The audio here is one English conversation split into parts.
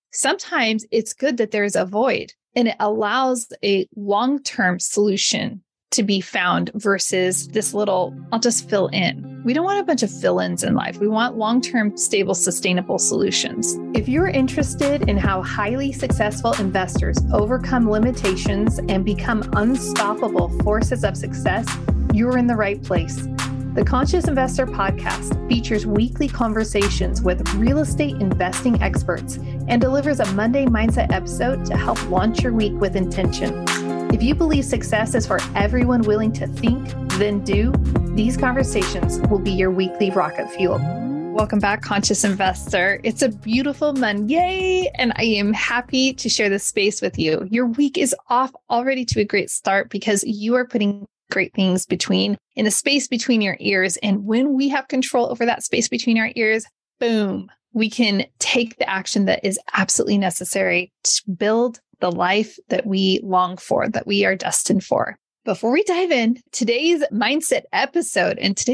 sometimes it's good that there's a void and it allows a long-term solution to be found versus this little, I'll just fill in. We don't want a bunch of fill-ins in life. We want long-term, stable, sustainable solutions. If you're interested in how highly successful investors overcome limitations and become unstoppable forces of success, you're in the right place. The Conscious Investor podcast features weekly conversations with real estate investing experts and delivers a Monday Mindset episode to help launch your week with intention. If you believe success is for everyone willing to think, then do, these conversations will be your weekly rocket fuel. Welcome back, Conscious Investor. It's a beautiful Monday, and I am happy to share this space with you. Your week is off already to a great start because you are putting great things in the space between your ears. And when we have control over that space between our ears, boom, we can take the action that is absolutely necessary to build the life that we long for, that we are destined for. Before we dive in, today's mindset episode,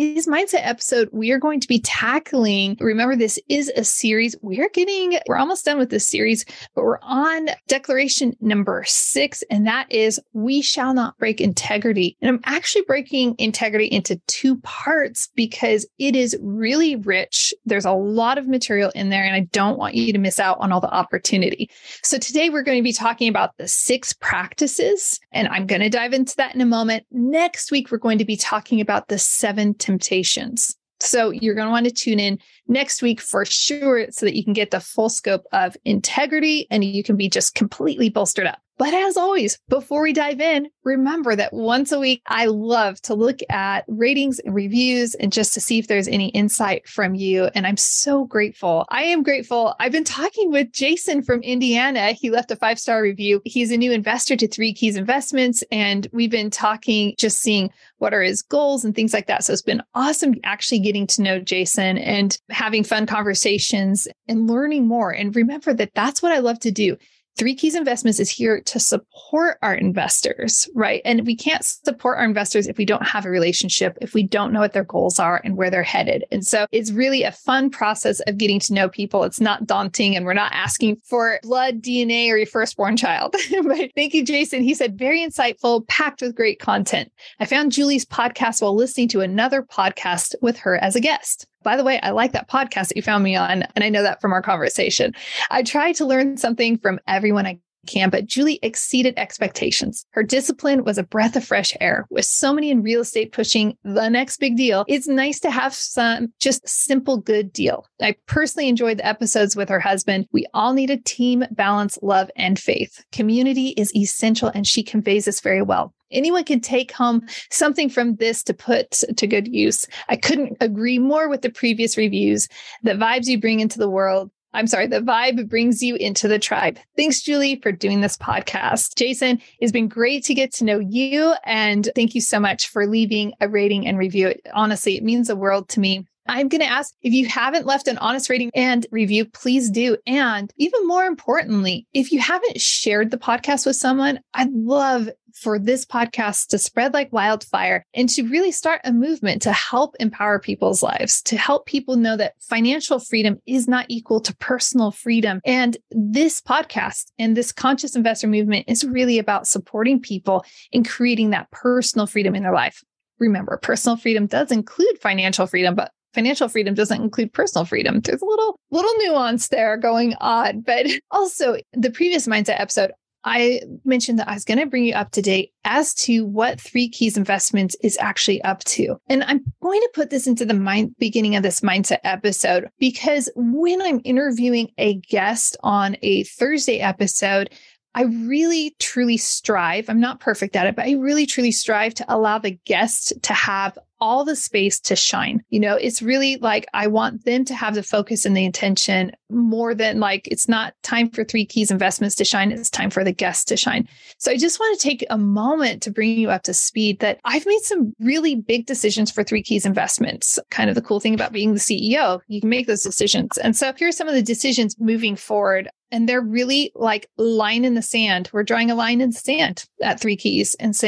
we are going to be tackling, remember, this is a series. We're almost done with this series, but we're on declaration number 6, and that is, we shall not break integrity. And I'm actually breaking integrity into 2 parts because it is really rich. There's a lot of material in there, and I don't want you to miss out on all the opportunity. So today we're going to be talking about the 6 practices, and I'm going to dive into that in a moment. Next week, we're going to be talking about the 7 temptations. So you're going to want to tune in next week for sure so that you can get the full scope of integrity and you can be just completely bolstered up. But as always, before we dive in, remember that once a week, I love to look at ratings and reviews and just to see if there's any insight from you. And I'm so grateful. I am grateful. I've been talking with Jason from Indiana. He left a 5-star review. He's a new investor to Three Keys Investments. And we've been talking, just seeing what are his goals and things like that. So it's been awesome actually getting to know Jason and having fun conversations and learning more. And remember that that's what I love to do. Three Keys Investments is here to support our investors, right? And we can't support our investors if we don't have a relationship, if we don't know what their goals are and where they're headed. And so it's really a fun process of getting to know people. It's not daunting and we're not asking for blood, DNA, or your firstborn child. But thank you, Jason. He said, very insightful, packed with great content. I found Julie's podcast while listening to another podcast with her as a guest. By the way, I like that podcast that you found me on, and I know that from our conversation. I try to learn something from everyone I can, but Julie exceeded expectations. Her discipline was a breath of fresh air. With so many in real estate pushing the next big deal, it's nice to have some just simple good deal. I personally enjoyed the episodes with her husband. We all need a team, balance, love, and faith. Community is essential, and she conveys this very well. Anyone can take home something from this to put to good use. I couldn't agree more with the previous reviews. The vibes you bring into the world. The vibe brings you into the tribe. Thanks, Julie, for doing this podcast. Jason, it's been great to get to know you. And thank you so much for leaving a rating and review. Honestly, it means the world to me. I'm going to ask if you haven't left an honest rating and review, please do. And even more importantly, if you haven't shared the podcast with someone, I'd love for this podcast to spread like wildfire and to really start a movement to help empower people's lives, to help people know that financial freedom is not equal to personal freedom. And this podcast and this conscious investor movement is really about supporting people in creating that personal freedom in their life. Remember, personal freedom does include financial freedom, but financial freedom doesn't include personal freedom. There's a little nuance there going on. But also the previous mindset episode, I mentioned that I was going to bring you up to date as to what Three Keys Investments is actually up to. And I'm going to put this into the beginning of this mindset episode because when I'm interviewing a guest on a Thursday episode, I really, truly strive. I'm not perfect at it, but I really, truly strive to allow the guest to have all the space to shine. You know, it's really like I want them to have the focus and the intention more than like it's not time for Three Keys Investments to shine. It's time for the guest to shine. So I just want to take a moment to bring you up to speed that I've made some really big decisions for Three Keys Investments. Kind of the cool thing about being the CEO, you can make those decisions. And so here are some of the decisions moving forward. And they're really like line in the sand. We're drawing a line in the sand at Three Keys and saying,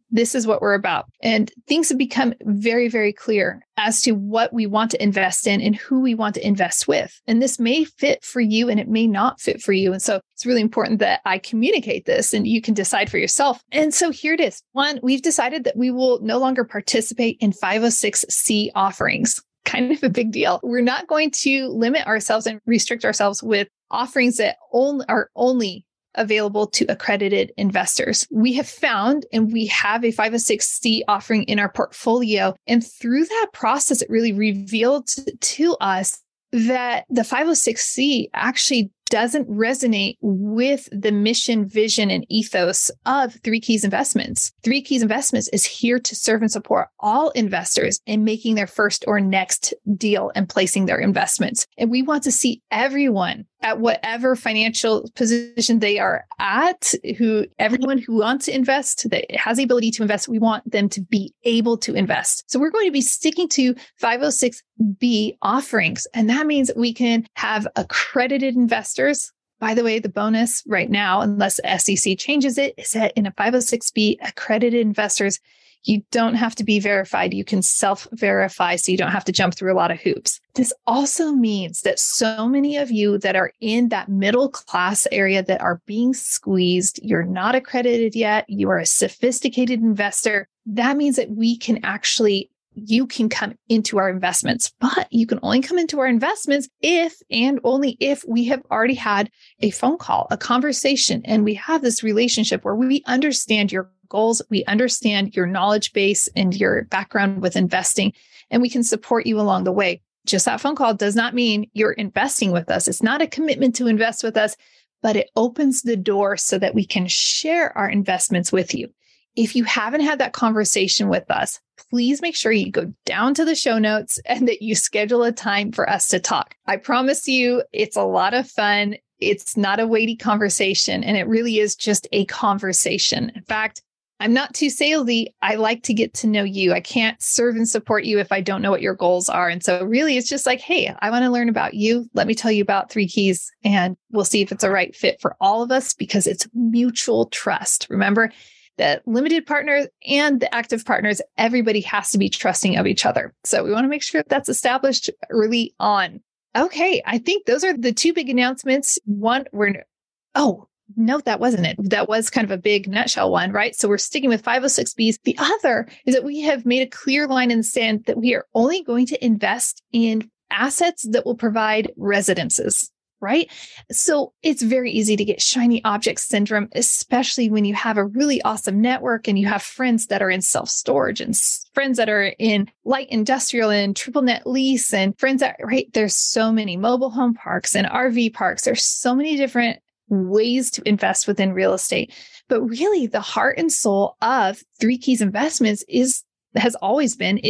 this is what we're about. And things have become very, very clear as to what we want to invest in and who we want to invest with. And this may fit for you and it may not fit for you. And so it's really important that I communicate this and you can decide for yourself. And so here it is. One, we've decided that we will no longer participate in 506c offerings. Kind of a big deal. We're not going to limit ourselves and restrict ourselves with offerings that are only available to accredited investors. We have found, and we have a 506c offering in our portfolio. And through that process, it really revealed to us that the 506c actually doesn't resonate with the mission, vision, and ethos of Three Keys Investments. Three Keys Investments is here to serve and support all investors in making their first or next deal and placing their investments. And we want to see everyone at whatever financial position they are at, everyone who wants to invest, that has the ability to invest, we want them to be able to invest. So we're going to be sticking to 506b offerings. And that means that we can have accredited investors. By the way, the bonus right now, unless SEC changes it, is that in a 506b accredited investors, you don't have to be verified. You can self-verify, so you don't have to jump through a lot of hoops. This also means that so many of you that are in that middle class area that are being squeezed, you're not accredited yet, you are a sophisticated investor. That means that you can come into our investments, but you can only come into our investments if and only if we have already had a phone call, a conversation, and we have this relationship where we understand your goals, we understand your knowledge base and your background with investing, and we can support you along the way. Just that phone call does not mean you're investing with us. It's not a commitment to invest with us, but it opens the door so that we can share our investments with you. If you haven't had that conversation with us, please make sure you go down to the show notes and that you schedule a time for us to talk. I promise you, it's a lot of fun. It's not a weighty conversation, and it really is just a conversation. In fact, I'm not too salesy. I like to get to know you. I can't serve and support you if I don't know what your goals are. And so really, it's just like, hey, I want to learn about you. Let me tell you about Three Keys, and we'll see if it's a right fit for all of us, because it's mutual trust. Remember, the limited partners and the active partners, everybody has to be trusting of each other. So we want to make sure that's established early on. Okay, I think those are the two big announcements. One, no, that wasn't it. That was kind of a big nutshell one, right? So we're sticking with 506Bs. The other is that we have made a clear line in the sand that we are only going to invest in assets that will provide residences. Right? So it's very easy to get shiny object syndrome, especially when you have a really awesome network and you have friends that are in self-storage and friends that are in light industrial and triple net lease and friends that, right? There's so many mobile home parks and RV parks. There's so many different ways to invest within real estate. But really, the heart and soul of Three Keys Investments has always been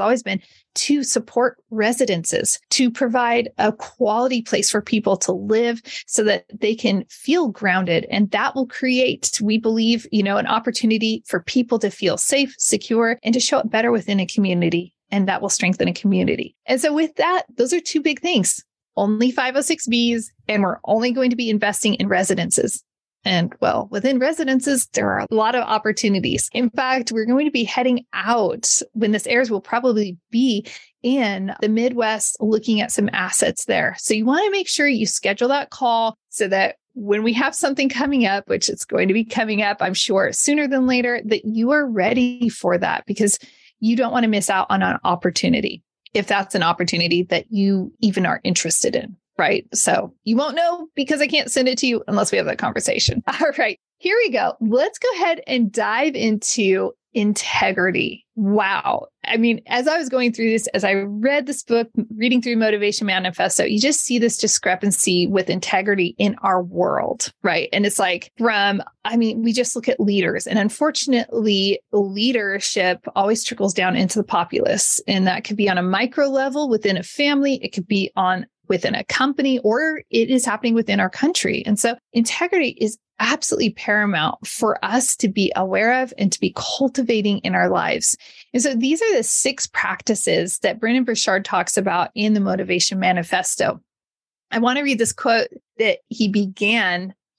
to support residences, to provide a quality place for people to live so that they can feel grounded. And that will create, we believe, an opportunity for people to feel safe, secure, and to show up better within a community. And that will strengthen a community. And so with that, those are two big things. Only 506Bs, and we're only going to be investing in residences. And well, within residences, there are a lot of opportunities. In fact, we're going to be heading out when this airs. We'll probably be in the Midwest looking at some assets there. So you want to make sure you schedule that call so that when we have something coming up, which it's going to be coming up, I'm sure sooner than later, that you are ready for that, because you don't want to miss out on an opportunity if that's an opportunity that you even are interested in. Right. So you won't know because I can't send it to you unless we have that conversation. All right, here we go. Let's go ahead and dive into integrity. Wow. I mean, as I was going through this, as I read this book, reading through Motivation Manifesto, you just see this discrepancy with integrity in our world, right? And it's like we just look at leaders, and unfortunately, leadership always trickles down into the populace. And that could be on a micro level within a family. It could be within a company, or it is happening within our country. And so integrity is absolutely paramount for us to be aware of and to be cultivating in our lives. And so these are the 6 practices that Brendon Burchard talks about in the Motivation Manifesto. I want to read this quote that he began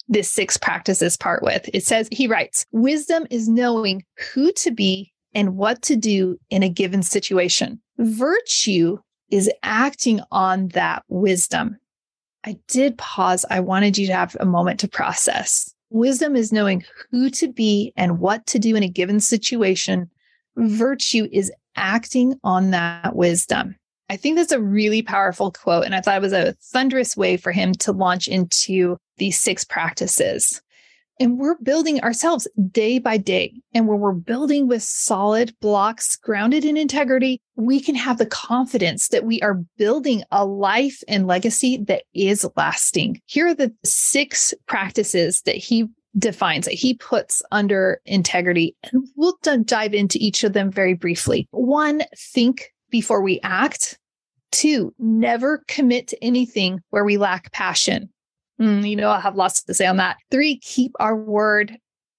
this 6 practices part with. It says, he writes, wisdom is knowing who to be and what to do in a given situation. Virtue is acting on that wisdom. I did pause. I wanted you to have a moment to process. Wisdom is knowing who to be and what to do in a given situation. Virtue is acting on that wisdom. I think that's a really powerful quote. And I thought it was a thunderous way for him to launch into these 6 practices. And we're building ourselves day by day. And when we're building with solid blocks grounded in integrity, we can have the confidence that we are building a life and legacy that is lasting. Here are the 6 practices that he defines, that he puts under integrity. And we'll dive into each of them very briefly. 1, think before we act. 2, never commit to anything where we lack passion. I'll have lots to say on that. 3, keep our word.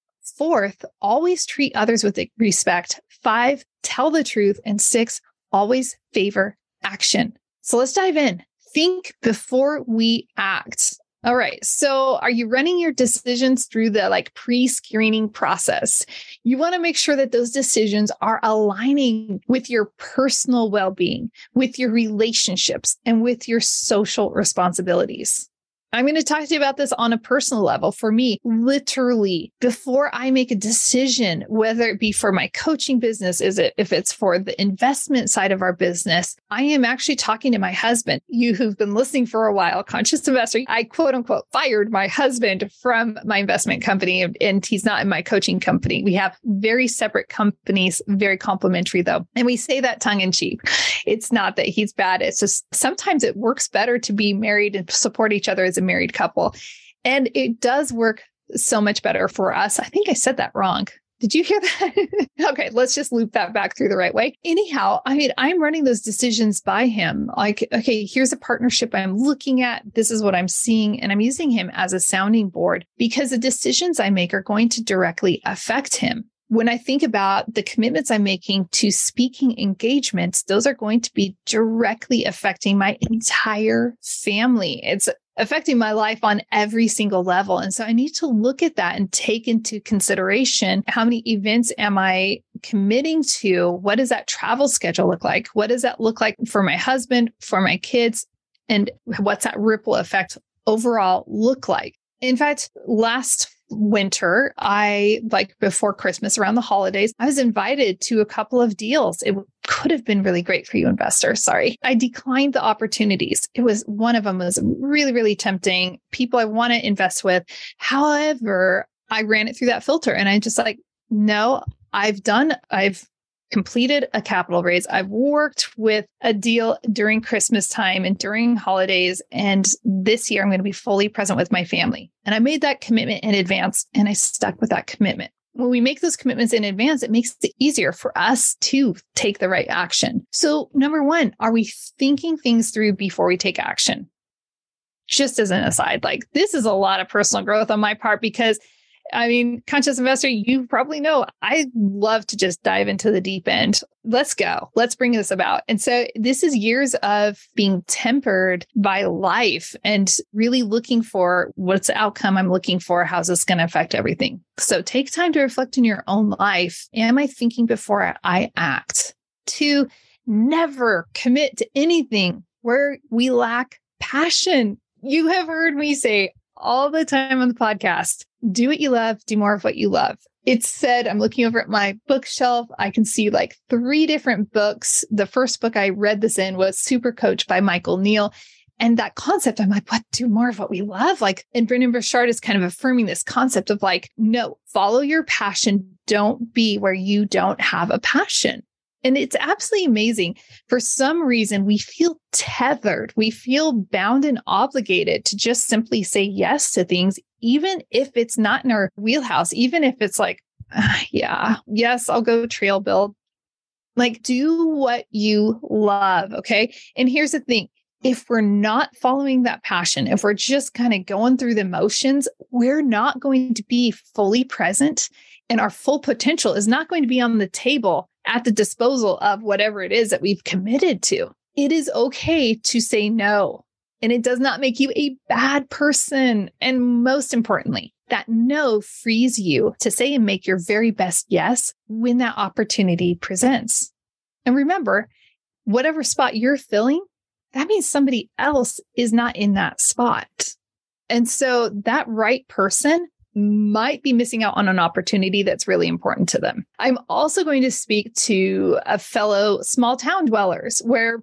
4th, always treat others with respect. 5, tell the truth. And 6, always favor action. So let's dive in. Think before we act. All right. So are you running your decisions through the pre-screening process? You want to make sure that those decisions are aligning with your personal well-being, with your relationships, and with your social responsibilities. I'm going to talk to you about this on a personal level. For me, literally, before I make a decision, whether it be for my coaching business, if it's for the investment side of our business, I am actually talking to my husband. You who've been listening for a while, Conscious Investor, I quote unquote fired my husband from my investment company, and he's not in my coaching company. We have very separate companies, very complementary though. And we say that tongue in cheek. It's not that he's bad. It's just sometimes it works better to be married and support each other as a married couple. And it does work so much better for us. I think I said that wrong. Did you hear that? Okay, let's just loop that back through the right way. Anyhow, I'm running those decisions by him. Okay, here's a partnership I'm looking at. This is what I'm seeing. And I'm using him as a sounding board because the decisions I make are going to directly affect him. When I think about the commitments I'm making to speaking engagements, those are going to be directly affecting my entire family. It's affecting my life on every single level. And so I need to look at that and take into consideration how many events am I committing to? What does that travel schedule look like? What does that look like for my husband, for my kids? And what's that ripple effect overall look like? In fact, last winter, before Christmas, around the holidays, I was invited to a couple of deals. It could have been really great for you investors. Sorry. I declined the opportunities. One of them was really, really tempting. People I want to invest with. However, I ran it through that filter and I just no, I've completed a capital raise. I've worked with a deal during Christmas time and during holidays. And this year I'm going to be fully present with my family. And I made that commitment in advance and I stuck with that commitment. When we make those commitments in advance, it makes it easier for us to take the right action. So number 1, are we thinking things through before we take action? Just as an aside, this is a lot of personal growth on my part because Conscious Investor, you probably know, I love to just dive into the deep end. Let's go. Let's bring this about. And so this is years of being tempered by life and really looking for what's the outcome I'm looking for. How's this going to affect everything? So take time to reflect in your own life. Am I thinking before I act? 2, never commit to anything where we lack passion. You have heard me say all the time on the podcast, do what you love, do more of what you love. It's said, I'm looking over at my bookshelf. I can see 3 different books. The first book I read this in was Super Coach by Michael Neal. And that concept, I'm what, do more of what we love? And Brendon Burchard is kind of affirming this concept of no, follow your passion. Don't be where you don't have a passion. And it's absolutely amazing. For some reason, we feel tethered. We feel bound and obligated to just simply say yes to things, even if it's not in our wheelhouse, even if it's yes, I'll go trail build. Do what you love. Okay. And here's the thing. If we're not following that passion, if we're just kind of going through the motions, we're not going to be fully present and our full potential is not going to be on the table at the disposal of whatever it is that we've committed to. It is okay to say no. and it does not make you a bad person. And most importantly, that no frees you to say and make your very best yes when that opportunity presents. And remember, whatever spot you're filling, that means somebody else is not in that spot. And so that right person might be missing out on an opportunity that's really important to them. I'm also going to speak to a fellow small town dwellers where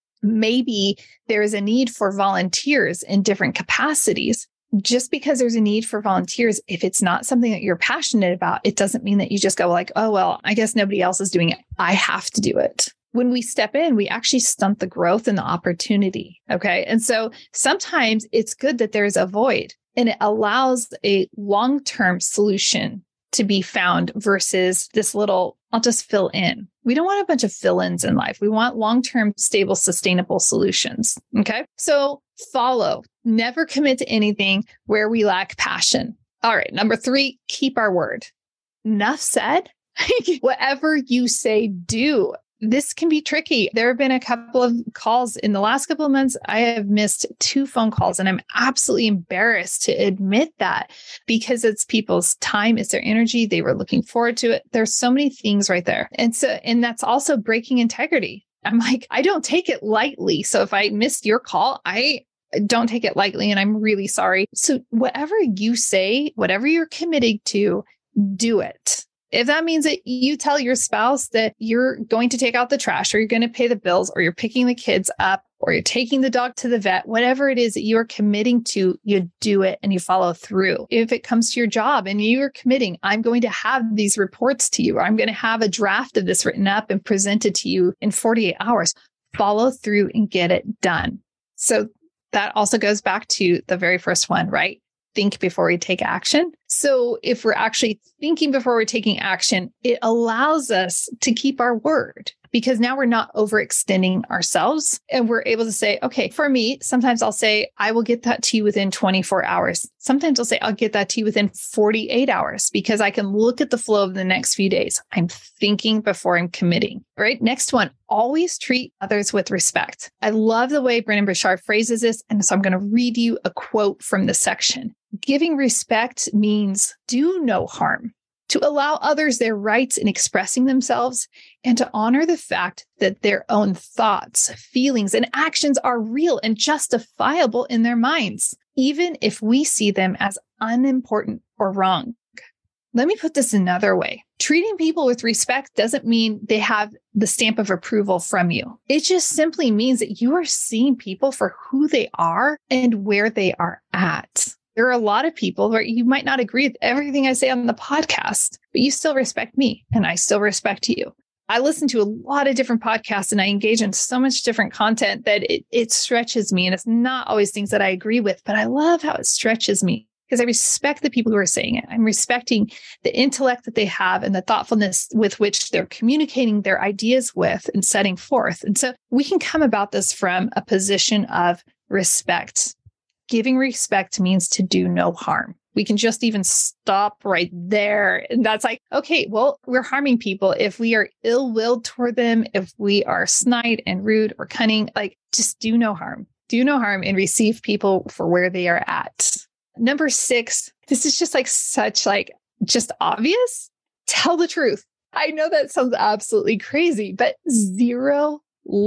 maybe there is a need for volunteers in different capacities. Just because there's a need for volunteers, if it's not something that you're passionate about, it doesn't mean that you just go like, oh, well, I guess nobody else is doing it. I have to do it. When we step in, we actually stunt the growth and the opportunity. Okay. And so sometimes it's good that there's a void, and it allows a long-term solution to be found versus this little, I'll just fill in. We don't want a bunch of fill-ins in life. We want long-term, stable, sustainable solutions. Okay. So follow, never commit to anything where we lack passion. All right. Number 3, keep our word. Enough said. Whatever you say, do. This can be tricky. There have been a couple of calls in the last couple of months. I have missed 2 phone calls, and I'm absolutely embarrassed to admit that because it's people's time, it's their energy. They were looking forward to it. There's so many things right there. And that's also breaking integrity. I'm like, I don't take it lightly. So if I missed your call, I don't take it lightly, and I'm really sorry. So whatever you say, whatever you're committing to, do it. If that means that you tell your spouse that you're going to take out the trash, or you're going to pay the bills, or you're picking the kids up, or you're taking the dog to the vet, whatever it is that you are committing to, you do it and you follow through. If it comes to your job and you're committing, I'm going to have these reports to you, or I'm going to have a draft of this written up and presented to you in 48 hours, follow through and get it done. So that also goes back to the very first one, right? Think before we take action. So if we're actually thinking before we're taking action, it allows us to keep our word, because now we're not overextending ourselves, and we're able to say, okay, for me, sometimes I'll say, I will get that to you within 24 hours. Sometimes I'll say, I'll get that to you within 48 hours, because I can look at the flow of the next few days. I'm thinking before I'm committing, right? Next one, always treat others with respect. I love the way Brendon Burchard phrases this. And so I'm going to read you a quote from the section. Giving respect means do no harm, to allow others their rights in expressing themselves, and to honor the fact that their own thoughts, feelings, and actions are real and justifiable in their minds, even if we see them as unimportant or wrong. Let me put this another way. Treating people with respect doesn't mean they have the stamp of approval from you. It just simply means that you are seeing people for who they are and where they are at. There are a lot of people where you might not agree with everything I say on the podcast, but you still respect me and I still respect you. I listen to a lot of different podcasts and I engage in so much different content that it stretches me. And it's not always things that I agree with, but I love how it stretches me because I respect the people who are saying it. I'm respecting the intellect that they have and the thoughtfulness with which they're communicating their ideas with and setting forth. And so we can come about this from a position of respect. Giving respect means to do no harm. We can just even stop right there. And that's like, okay, well, we're harming people if we are ill-willed toward them, if we are snide and rude or cunning, like just do no harm. Do no harm and receive people for where they are at. Number 6, this is just like such like just obvious. Tell the truth. I know that sounds absolutely crazy, but 0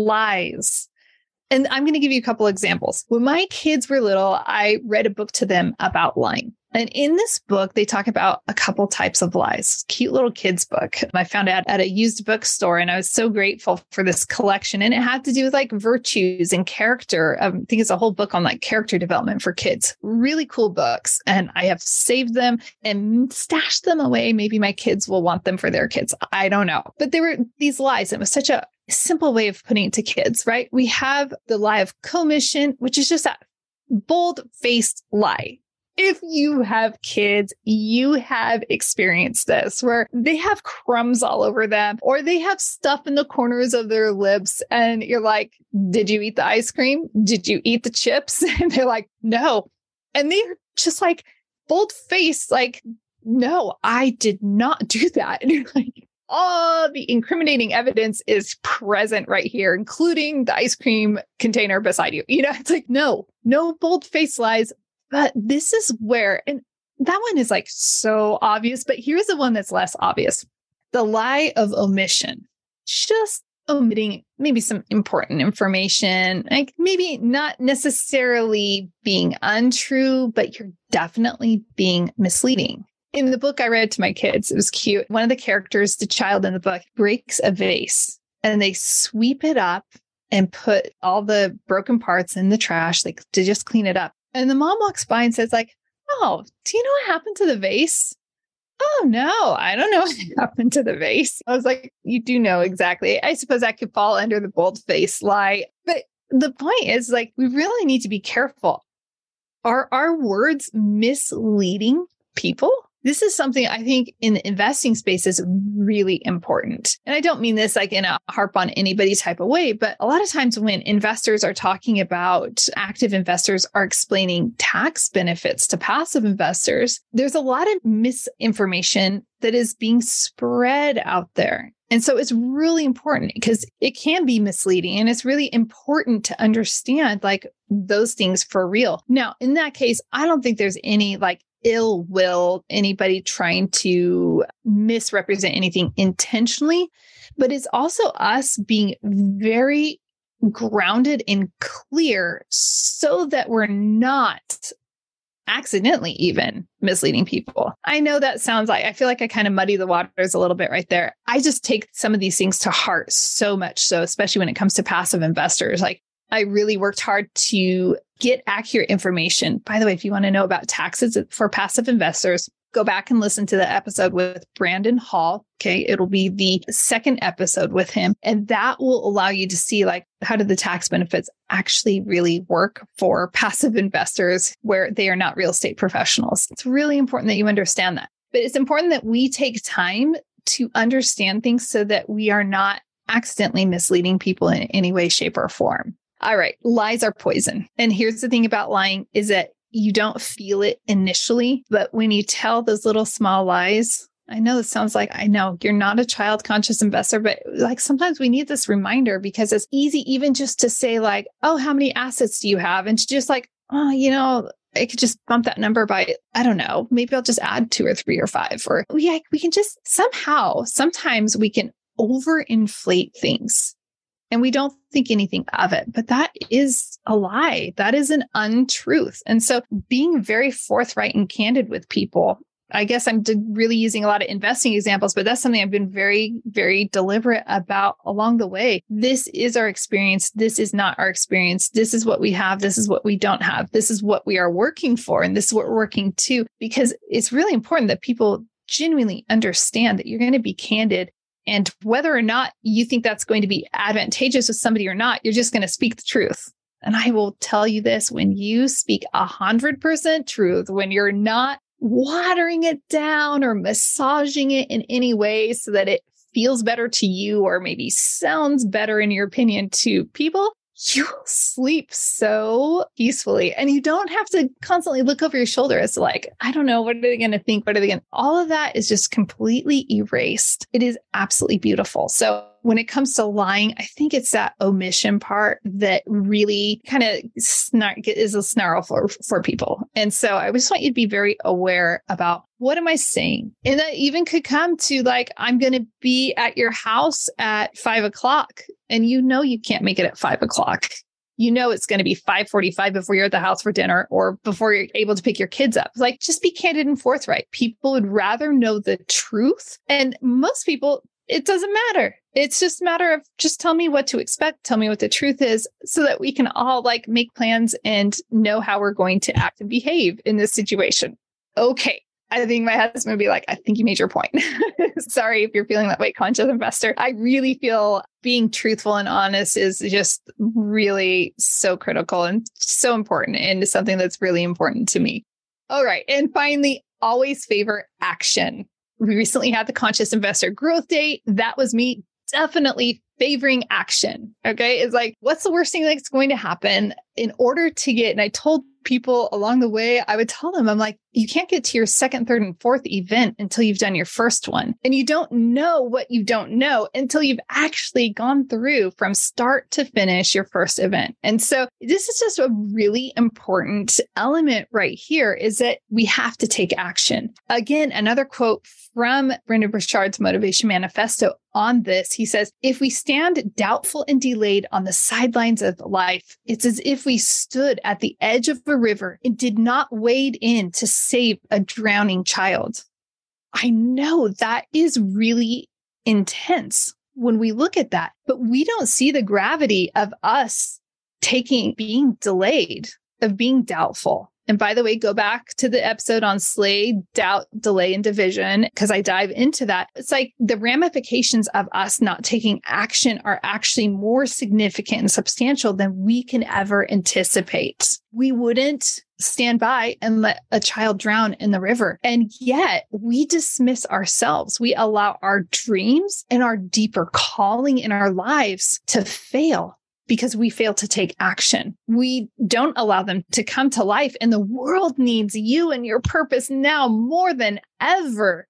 lies. And I'm going to give you a couple examples. When my kids were little, I read a book to them about lying. And in this book, they talk about a couple types of lies. Cute little kids book. I found it at a used bookstore, and I was so grateful for this collection. And it had to do with like virtues and character. I think it's a whole book on like character development for kids. Really cool books. And I have saved them and stashed them away. Maybe my kids will want them for their kids. I don't know. But there were these lies. It was such a simple way of putting it to kids, right? We have the lie of commission, which is just that bold-faced lie. If you have kids, you have experienced this where they have crumbs all over them or they have stuff in the corners of their lips. And you're like, did you eat the ice cream? Did you eat the chips? And they're like, no. And they're just like bold faced, like, no, I did not do that. And you're like, all the incriminating evidence is present right here, including the ice cream container beside you. It's like, no bold-faced lies. But this is where, and that one is like so obvious, but here's the one that's less obvious. The lie of omission. Just omitting maybe some important information, like maybe not necessarily being untrue, but you're definitely being misleading. In the book I read to my kids, it was cute. One of the characters, the child in the book, breaks a vase and they sweep it up and put all the broken parts in the trash, like to just clean it up. And the mom walks by and says like, "Oh, do you know what happened to the vase?" "Oh, no, I don't know what happened to the vase." I was like, you do know exactly. I suppose that could fall under the bold-faced lie. But the point is like, we really need to be careful. Are our words misleading people? This is something I think in the investing space is really important. And I don't mean this like in a harp on anybody type of way, but a lot of times when investors are talking about, active investors are explaining tax benefits to passive investors, there's a lot of misinformation that is being spread out there. And so it's really important because it can be misleading, and it's really important to understand like those things for real. Now, in that case, I don't think there's any like ill will, anybody trying to misrepresent anything intentionally, but it's also us being very grounded and clear so that we're not accidentally even misleading people. I know that sounds like, I feel like I kind of muddy the waters a little bit right there. I just take some of these things to heart so much so, especially when it comes to passive investors. Like I really worked hard to get accurate information. By the way, if you want to know about taxes for passive investors, go back and listen to the episode with Brandon Hall. Okay. It'll be the second episode with him. And that will allow you to see like, how do the tax benefits actually really work for passive investors where they are not real estate professionals? It's really important that you understand that. But it's important that we take time to understand things so that we are not accidentally misleading people in any way, shape, or form. All right. Lies are poison. And here's the thing about lying is that you don't feel it initially, but when you tell those little small lies, I know this sounds like, I know you're not a child conscious investor, but like sometimes we need this reminder because it's easy even just to say like, "Oh, how many assets do you have?" And to just like, "Oh, I could just bump that number by, I don't know, maybe I'll just add 2 or 3 or 5." Or we can just sometimes we can overinflate things. And we don't think anything of it, but that is a lie. That is an untruth. And so being very forthright and candid with people, I guess I'm really using a lot of investing examples, but that's something I've been very, very deliberate about along the way. This is our experience. This is not our experience. This is what we have. This is what we don't have. This is what we are working for. And this is what we're working to, because it's really important that people genuinely understand that you're going to be candid. And whether or not you think that's going to be advantageous with somebody or not, you're just going to speak the truth. And I will tell you this, when you speak 100% truth, when you're not watering it down or massaging it in any way so that it feels better to you or maybe sounds better in your opinion to people, you'll sleep so peacefully. And you don't have to constantly look over your shoulder as to like, I don't know, what are they going to think? All of that is just completely erased. It is absolutely beautiful. So when it comes to lying, I think it's that omission part that really kind of is a snarl for people. And so I just want you to be very aware about, what am I saying? And that even could come to like, I'm going to be at your house at 5 o'clock and you can't make it at 5 o'clock. It's going to be 5:45 before you're at the house for dinner or before you're able to pick your kids up. Like, just be candid and forthright. People would rather know the truth. And most people, it doesn't matter. It's just a matter of just tell me what to expect. Tell me what the truth is so that we can all like make plans and know how we're going to act and behave in this situation. Okay. I think my husband would be like, I think you made your point. Sorry if you're feeling that way, conscious investor. I really feel being truthful and honest is just really so critical and so important, and something that's really important to me. All right. And finally, always favor action. We recently had the Conscious Investor Growth Day. That was me definitely favoring action. Okay. It's like, what's the worst thing that's going to happen in order to get, and I told people along the way, I would tell them, I'm like, you can't get to your second, third, and fourth event until you've done your first one. And you don't know what you don't know until you've actually gone through from start to finish your first event. And so this is just a really important element right here, is that we have to take action. Again, another quote from Brendon Burchard's Motivation Manifesto on this. He says, if we stand doubtful and delayed on the sidelines of life, it's as if we stood at the edge of a river and did not wade in to save a drowning child. I know that is really intense when we look at that, but we don't see the gravity of us being delayed, of being doubtful. And by the way, go back to the episode on Slay, Doubt, Delay, and Division, because I dive into that. It's like the ramifications of us not taking action are actually more significant and substantial than we can ever anticipate. We wouldn't stand by and let a child drown in the river. And yet we dismiss ourselves. We allow our dreams and our deeper calling in our lives to fail, because we fail to take action. We don't allow them to come to life. And the world needs you and your purpose now more than ever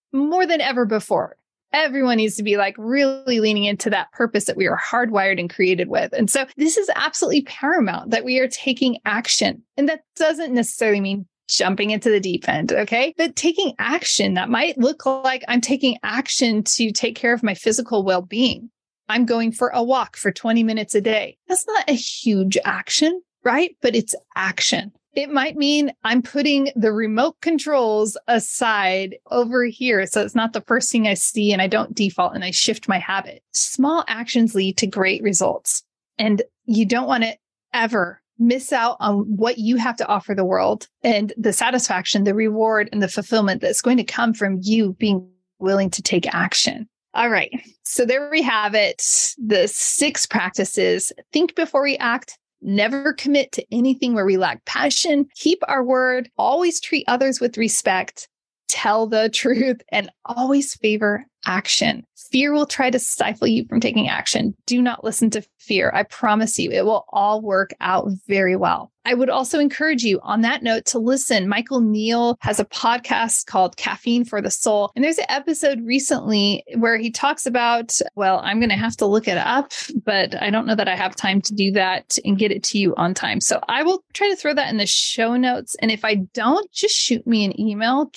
before. Everyone needs to be like really leaning into that purpose that we are hardwired and created with. And so this is absolutely paramount that we are taking action. And that doesn't necessarily mean jumping into the deep end, okay? But taking action, that might look like I'm taking action to take care of my physical well-being. I'm going for a walk for 20 minutes a day. That's not a huge action, right? But it's action. It might mean I'm putting the remote controls aside over here, so it's not the first thing I see and I don't default and I shift my habit. Small actions lead to great results. And you don't want to ever miss out on what you have to offer the world and the satisfaction, the reward, and the fulfillment that's going to come from you being willing to take action. All right. So there we have it. The 6 practices. Think before we act. Never commit to anything where we lack passion. Keep our word. Always treat others with respect. Tell the truth and always favor action. Fear will try to stifle you from taking action. Do not listen to fear. I promise you, it will all work out very well. I would also encourage you on that note to listen. Michael Neal has a podcast called Caffeine for the Soul. And there's an episode recently where he talks about, well, I'm going to have to look it up, but I don't know that I have time to do that and get it to you on time. So I will try to throw that in the show notes. And if I don't, just shoot me an email,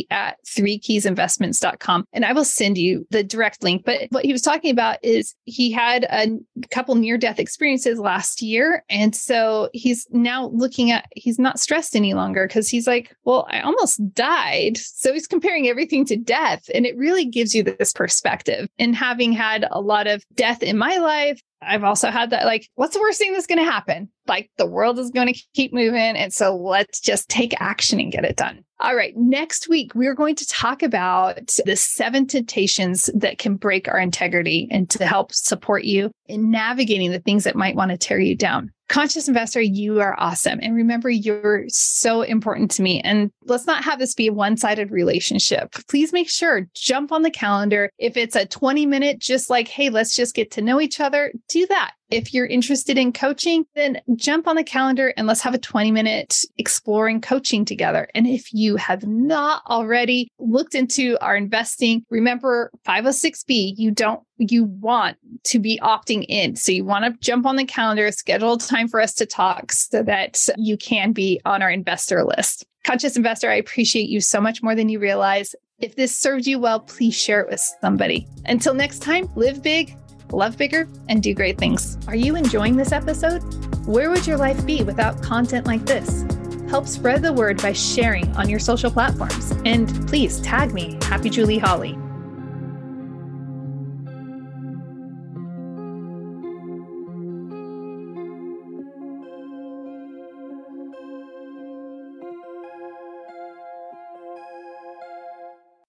julie@3keysinvestments.com, and I will send you the direct link. But what he was talking about is he had a couple near-death experiences last year. And so he's now he's not stressed any longer because he's like, well, I almost died. So he's comparing everything to death. And it really gives you this perspective. And having had a lot of death in my life, I've also had that, like, what's the worst thing that's going to happen? Like, the world is going to keep moving. And so let's just take action and get it done. All right. Next week, we're going to talk about the 7 temptations that can break our integrity and to help support you in navigating the things that might want to tear you down. Conscious investor, you are awesome. And remember, you're so important to me. And let's not have this be a one-sided relationship. Please make sure, jump on the calendar. If it's a 20-minute, just like, hey, let's just get to know each other, do that. If you're interested in coaching, then jump on the calendar and let's have a 20-minute exploring coaching together. And if you have not already looked into our investing, remember 506B, you want to be opting in. So you want to jump on the calendar, schedule time for us to talk so that you can be on our investor list. Conscious investor, I appreciate you so much more than you realize. If this served you well, please share it with somebody. Until next time, live big, love bigger, and do great things. Are you enjoying this episode? Where would your life be without content like this? Help spread the word by sharing on your social platforms. And please tag me, Happy Julie Holly.